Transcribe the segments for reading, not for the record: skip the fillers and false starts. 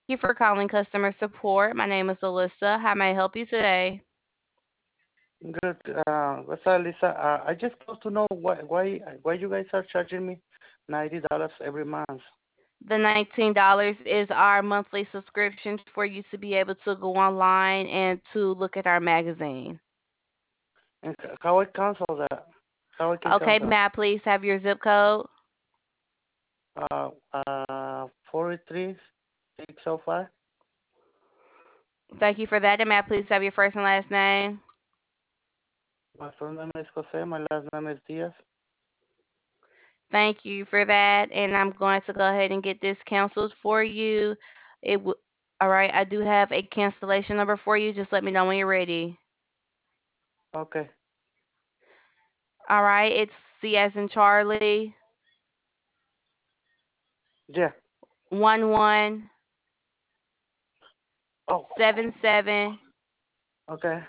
you for calling customer support. My name is Alyssa. How may I help you today? Good. What's up, Lisa? I just want to know why you guys are charging me $90 every month. The $19 is our monthly subscription for you to be able to go online and to look at our magazine. And how I cancel that? How I can Okay, cancel? may I please have your zip code? 43605. Thank you for that. And may I please have your first and last name? My first name is Jose. My last name is Diaz. Thank you for that. And I'm going to go ahead and get this canceled for you. All right, I do have a cancellation number for you. Just let me know when you're ready. Okay. All right, it's C as in Charlie, Yeah. Oh. 1177421. Okay.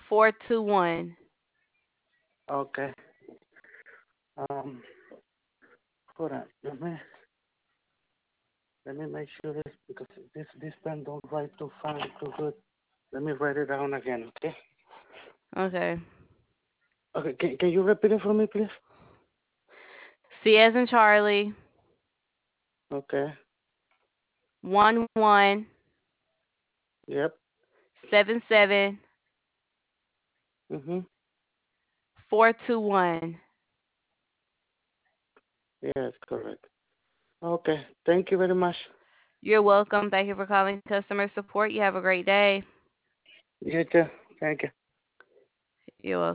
Okay. Um. Hold on. Let me make sure this because this pen don't write too fine too good. Let me write it down again. Okay. Okay. Okay. Can you repeat it for me, please? C as in Charlie, Okay. 1177421. Yep. Mhm. Yes, correct. Okay. Thank you very much. You're welcome. Thank you for calling customer support. You have a great day. You too. Thank you. You're welcome.